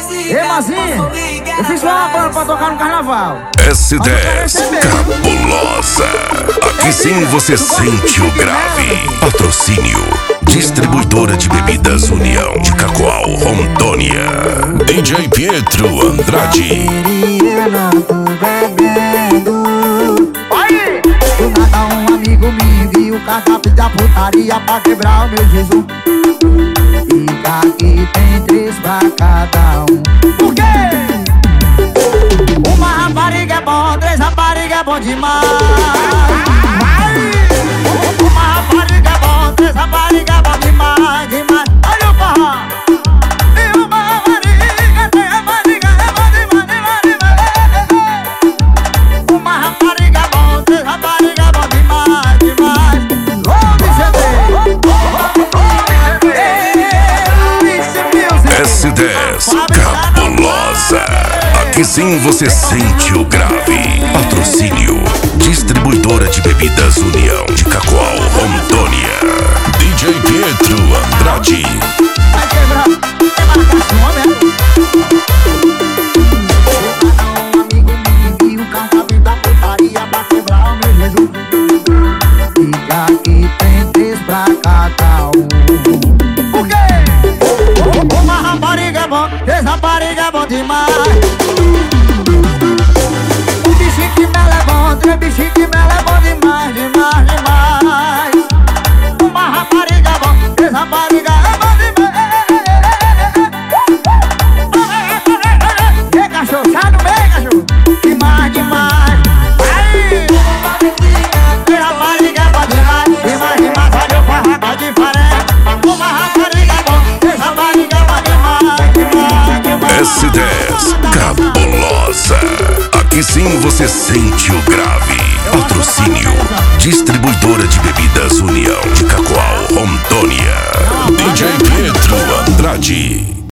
Ei, Mazinho, eu fiz uma banda pra tocar no carnaval. S10 Cabulosa. Aqui sim você sente o grave. Patrocínio Distribuidora de Bebidas União de Cacoal, Rondônia. DJ Pietro Andrade. Eu não tô bebendo. Aí! Do nada um amigo me enviou cardápio da putaria pra quebrar o meu jejum. Fica aqui, tem 3 pra cada um. Por quê? Uma rapariga é bom, 3 rapariga é bom demais. Uma rapariga é bom, 3 rapariga é bom demais, demais. Olha o forró! E uma rapariga, 3 rapariga é bom demais, demais, demais. Uma rapariga é bom, 3 rapariga é bom demais, demais. S10 Cabulosa. Aqui sim você sente o grave. Patrocínio Distribuidora de Bebidas União de Cacoal, Rondônia. DJ Pietro Andrade. Vai quebrar, é marcação, né? Um amigo me enviou cardápio da putaria pra quebrar o meu jejum. Fica aqui, tem 3 pra cada um. Por quê? Uma rapariga é bom, 3 rapariga é bom demais. Um bichinho que mela é bom, 3 bichinhos que mela é bom demais, demais, demais. Uma rapariga é bom, 3 rapariga é bom demais. Ei, cachorro, sai no meio, cachorro! Demais, demais. Aí! 3 rapariga é bom demais, demais, demais. Olha o forró tá diferente. Uma rapariga é bom, 3 rapariga é bom demais, demais, demais. S10 Cabulosa. Aqui sim você sente o grave. Patrocínio Distribuidora de Bebidas União de Cacoal, Rondônia. DJ Pietro Andrade.